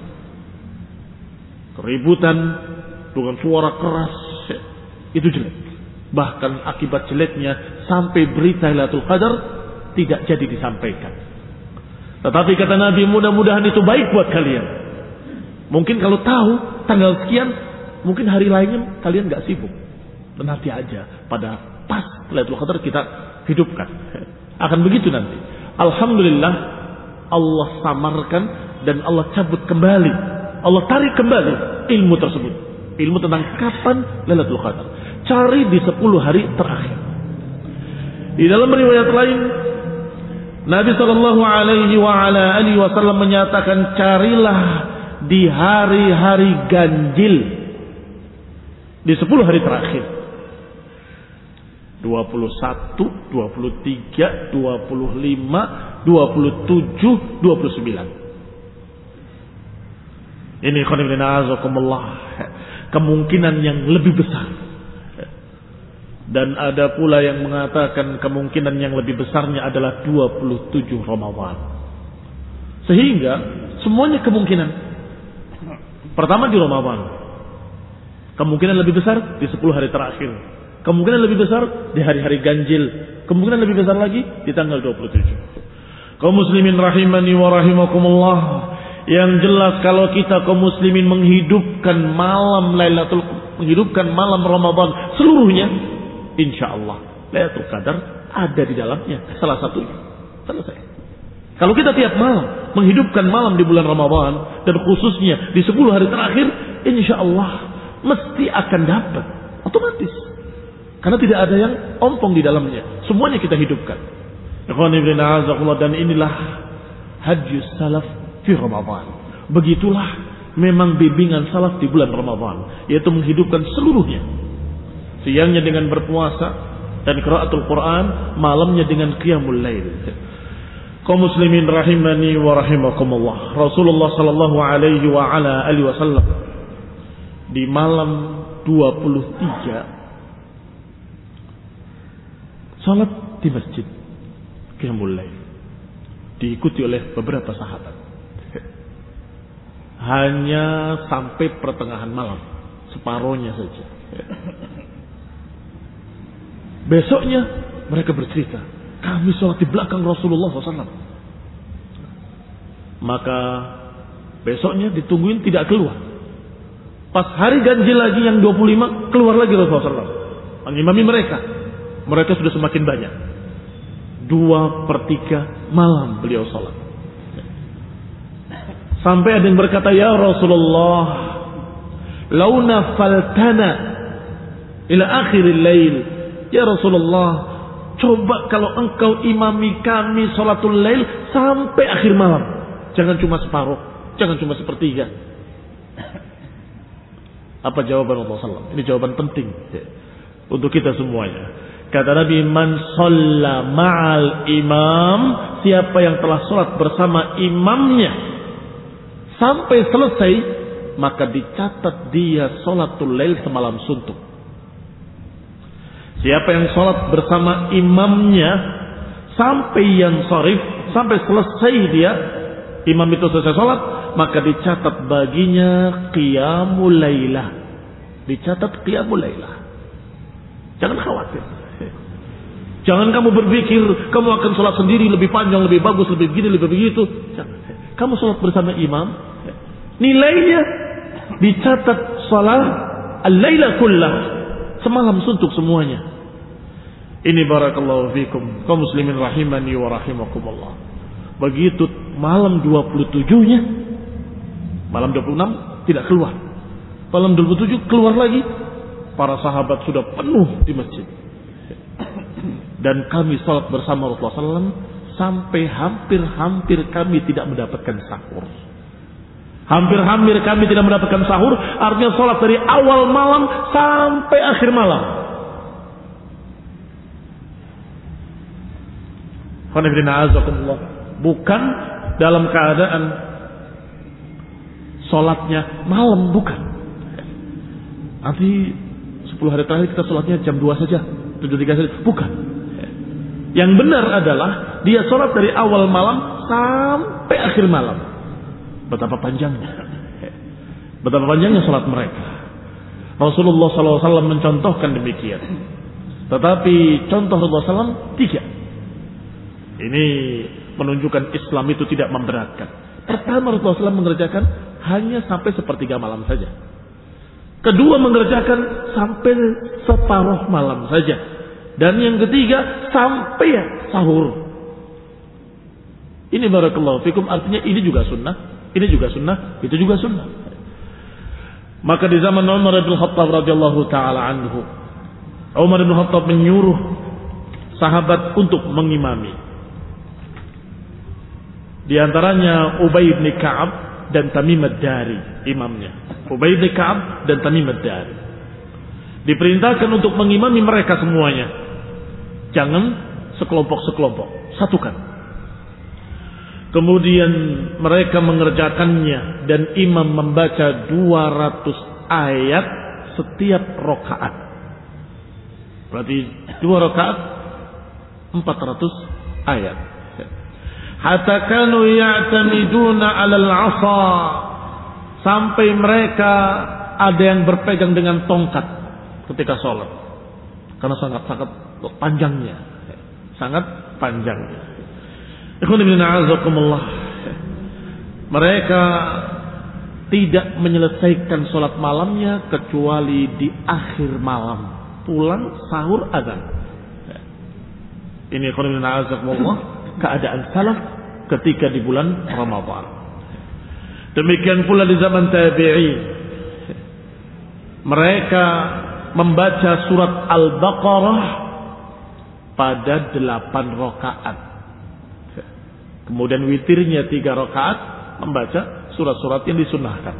Keributan dengan suara keras itu jelek. Bahkan akibat jeleknya sampai berita Lailatul Qadar tidak jadi disampaikan. Tetapi kata Nabi, mudah-mudahan itu baik buat kalian. Mungkin kalau tahu tanggal sekian, mungkin hari lainnya kalian gak sibuk. Dan nanti aja pada pas Lailatul Qadar kita hidupkan. Akan begitu nanti. Alhamdulillah Allah samarkan dan Allah cabut kembali, Allah tarik kembali ilmu tersebut. Ilmu tentang kapan Lailatul Qadar. Cari di sepuluh hari terakhir. Di dalam riwayat lain, Nabi Shallallahu Alaihi Wasallam menyatakan, carilah di hari-hari ganjil, di sepuluh hari terakhir. dua puluh satu, dua puluh tiga, dua puluh lima, dua puluh tujuh, dua puluh sembilan. Ini kemungkinan yang lebih besar. Dan ada pula yang mengatakan kemungkinan yang lebih besarnya adalah dua puluh tujuh Ramadan. Sehingga semuanya kemungkinan. Pertama di Ramadan. Kemungkinan lebih besar di sepuluh hari terakhir. Kemungkinan lebih besar di hari-hari ganjil. Kemungkinan lebih besar lagi di tanggal dua puluh tujuh. Kaum muslimin rahimani wa rahimakumullah. Yang jelas kalau kita kaum muslimin menghidupkan malam Lailatul menghidupkan malam Ramadan seluruhnya, insyaallah Lailatul Qadar ada di dalamnya salah satunya. Selesai. Kalau kita tiap malam menghidupkan malam di bulan Ramadan dan khususnya di sepuluh hari terakhir, insyaallah mesti akan dapat otomatis. Karena tidak ada yang ompong di dalamnya. Semuanya kita hidupkan. Dan inilah hadis salaf fi Ramadan. Begitulah memang bimbingan salaf di bulan Ramadan, yaitu menghidupkan seluruhnya. Siangnya dengan berpuasa dan qiraatul Quran, malamnya dengan qiyamul lail. Kaum muslimin rahimani wa rahimakumullah. Rasulullah sallallahu alaihi wa ala alihi wasallam di malam dua puluh tiga salat di masjid qiyamul lail, diikuti oleh beberapa sahabat. Hanya sampai pertengahan malam, separohnya saja. Besoknya mereka bercerita, kami sholat di belakang Rasulullah shallallahu alaihi wasallam. Maka besoknya ditungguin tidak keluar. Pas hari ganjil lagi yang dua puluh lima, keluar lagi Rasulullah shallallahu alaihi wasallam mengimami mereka. Mereka sudah semakin banyak. Dua per tiga malam beliau sholat. Sampai ada yang berkata, ya Rasulullah, lau nafaltana ila akhiril lail. Ya Rasulullah, coba kalau engkau imami kami sholatul lail sampai akhir malam. Jangan cuma separuh, jangan cuma sepertiga. Apa jawaban Rasulullah shallallahu alaihi wasallam? Ini jawaban penting untuk kita semuanya. Kata Nabi, man shalla ma'al imam, siapa yang telah sholat bersama imamnya sampai selesai, maka dicatat dia sholatul lail semalam suntuk. Siapa yang sholat bersama imamnya sampai yang sharif, sampai selesai dia, imam itu selesai sholat, maka dicatat baginya qiyamul lailah. Dicatat qiyamul lailah. Jangan khawatir. Jangan kamu berpikir kamu akan sholat sendiri lebih panjang, lebih bagus, lebih begini, lebih begitu. Jangan. Kamu sholat bersama imam, nilainya dicatat sholat al-laila kullah, semalam suntuk semuanya. Ini barakallahu fikum, kaum muslimin rahimani wa rahimakumullah. Begitu malam dua puluh tujuh-nya, malam dua puluh enam tidak keluar, malam dua puluh tujuh keluar lagi. Para sahabat sudah penuh di masjid. Dan kami salat bersama Rasulullah shallallahu alaihi wasallam sampai hampir-hampir kami tidak mendapatkan sahur. Hampir-hampir kami tidak mendapatkan sahur, artinya sholat dari awal malam sampai akhir malam. Bukan dalam keadaan sholatnya malam, bukan. Nanti sepuluh hari terakhir kita sholatnya jam dua saja, tujuh tiga saja, bukan. Yang benar adalah dia sholat dari awal malam sampai akhir malam. Betapa panjangnya, betapa panjangnya sholat mereka. Rasulullah shallallahu alaihi wasallam mencontohkan demikian. Tetapi contoh Rasulullah shallallahu alaihi wasallam tiga. Ini menunjukkan Islam itu tidak memberatkan. Pertama, Rasulullah shallallahu alaihi wasallam mengerjakan hanya sampai sepertiga malam saja. Kedua, mengerjakan sampai separuh malam saja. Dan yang ketiga, sampai sahur. Ini barakallahu fikum, artinya ini juga sunnah, ini juga sunnah, itu juga sunnah. Maka di zaman Umar bin Khattab radhiyallahu taala anhu, Umar bin Khattab menyuruh sahabat untuk mengimami. Di antaranya Ubay bin Ka'ab dan Tamim ad-Dari, imamnya. Ubay bin Ka'ab dan Tamim ad-Dari. Diperintahkan untuk mengimami mereka semuanya. Jangan sekelompok-sekelompok, satukan. Kemudian mereka mengerjakannya dan imam membaca dua ratus ayat setiap rakaat. Berarti dua rakaat empat ratus ayat. Hatta kanu ya'tamiduna 'alal 'asa, sampai mereka ada yang berpegang dengan tongkat ketika sholat, karena sangat sangat panjangnya, sangat panjangnya. Ikhwan fillah, a'azakumullah. Mereka tidak menyelesaikan sholat malamnya kecuali di akhir malam, pulang sahur azan. Ini ikhwan fillah, a'azakumullah, keadaan salaf ketika di bulan Ramadan. Demikian pula di zaman tabi'in, mereka membaca surat Al-Baqarah pada delapan rakaat. Kemudian witirnya tiga rakaat, membaca surat-surat yang disunnahkan.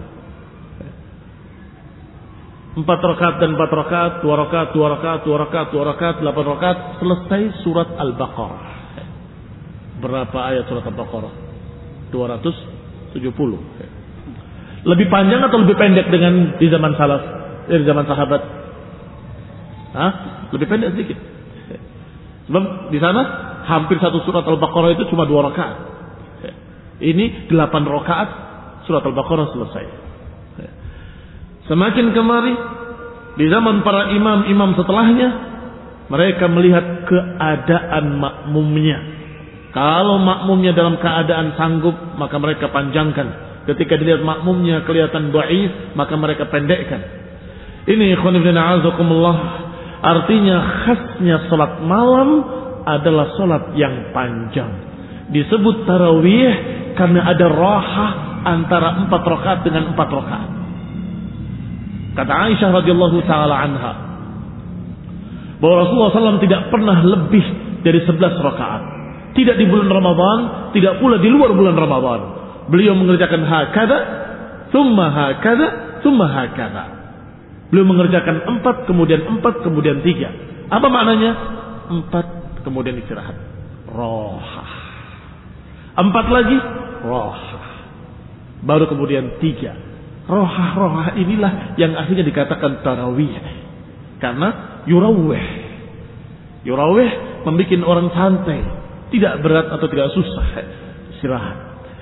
Empat rakaat dan empat rakaat, dua rakaat, dua rakaat, dua rakaat, dua rakaat, delapan rakaat, selesai surat Al-Baqarah. Berapa ayat surat Al-Baqarah? dua ratus tujuh puluh. Lebih panjang atau lebih pendek dengan di zaman salaf, di zaman sahabat? Hah? Lebih pendek sedikit. Sebab di sana hampir satu surat Al-Baqarah itu cuma dua rakaat. Ini delapan rakaat surat Al-Baqarah selesai. Semakin kemari di zaman para imam-imam setelahnya, mereka melihat keadaan makmumnya. Kalau makmumnya dalam keadaan sanggup, maka mereka panjangkan. Ketika dilihat makmumnya kelihatan dhaif, maka mereka pendekkan. Ini ikhwan fillah a'azakumullah, artinya khasnya salat malam adalah salat yang panjang. Disebut tarawih karena ada rahah antara empat rakaat dengan empat rakaat. Kata Aisyah radhiyallahu taala anha, bahwa Rasulullah shallallahu alaihi wasallam tidak pernah lebih dari sebelas rakaat. Tidak di bulan Ramadan, tidak pula di luar bulan Ramadan. Beliau mengerjakan hakada, thumma hakada, thumma hakada. Beliau mengerjakan empat, kemudian empat, kemudian tiga. Apa maknanya? Empat, kemudian istirahat. Rohah. Empat lagi, rohah. Baru kemudian tiga. Rohah-rohah inilah yang akhirnya dikatakan tarawih. Karena yurawih. Yurawih membuat orang santai. Tidak berat atau tidak susah. Istirahat.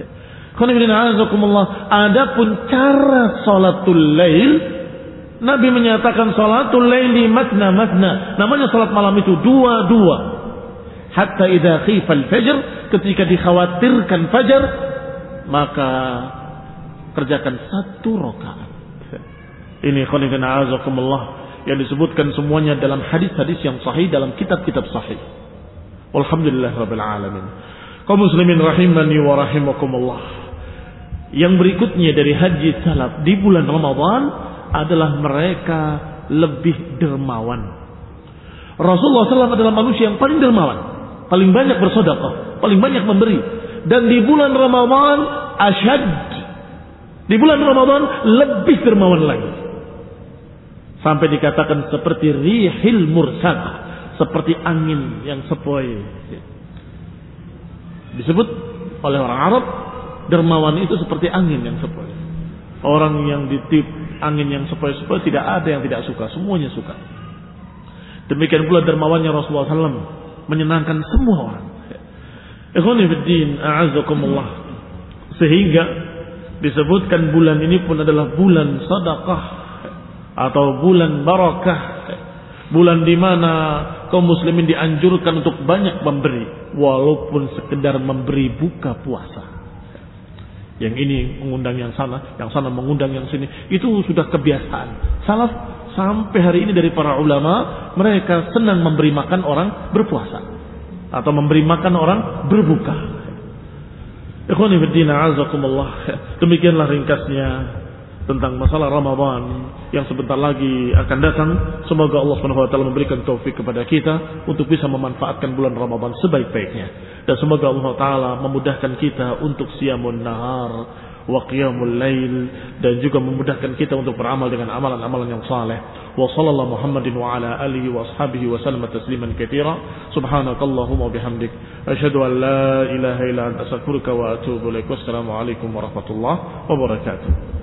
Adapun cara salatul lail, Nabi menyatakan salatul laili matna matna. Namanya salat malam itu dua-dua. Hatta idza khifa al-fajr, ketika dikhawatirkan fajar, maka kerjakan satu rakaat. Ini khonifin a'azakumullah yang disebutkan semuanya dalam hadis-hadis yang sahih, dalam kitab-kitab sahih. Alhamdulillah rabbil alamin. Kaum muslimin rahimani wa rahimakumullah. Yang berikutnya dari haji salaf di bulan Ramadan adalah mereka lebih dermawan. Rasulullah shallallahu alaihi wasallam adalah manusia yang paling dermawan, paling banyak bersedekah, paling banyak memberi. Dan di bulan Ramadan asyad, Di bulan Ramadan lebih dermawan lagi. Sampai dikatakan seperti rihil mursaqah, seperti angin yang sepoi. Disebut oleh orang Arab, dermawan itu seperti angin yang sepoi. Orang yang ditip angin yang sepoi-sepoi tidak ada yang tidak suka, semuanya suka. Demikian pula dermawannya Rasulullah shallallahu alaihi wasallam, menyenangkan semua orang. Ikhwani fiddin, a'azzakumullah. Sehingga disebutkan bulan ini pun adalah bulan sedekah atau bulan barakah, bulan di mana kaum muslimin dianjurkan untuk banyak memberi, walaupun sekedar memberi buka puasa. Yang ini mengundang yang sana, yang sana mengundang yang sini. Itu sudah kebiasaan. Salaf sampai hari ini dari para ulama, mereka senang memberi makan orang berpuasa atau memberi makan orang berbuka. Ikhwani fiddin, a'azakumullah. Demikianlah ringkasnya tentang masalah Ramadan yang sebentar lagi akan datang. Semoga Allah Subhanahu wa taala memberikan taufik kepada kita untuk bisa memanfaatkan bulan Ramadan sebaik-baiknya, dan semoga Allah taala memudahkan kita untuk siyamun nahar wa qiyamul lail, dan juga memudahkan kita untuk beramal dengan amalan-amalan yang saleh. Wa sallallahu Muhammadin wa ala alihi wa ashabihi wa sallam tasliman katsira. Subhanakallahumma wa bihamdik asyhadu an la ilaha illa anta astaghfiruka wa atubu ilaik. Wassalamu alaikum warahmatullahi wabarakatuh.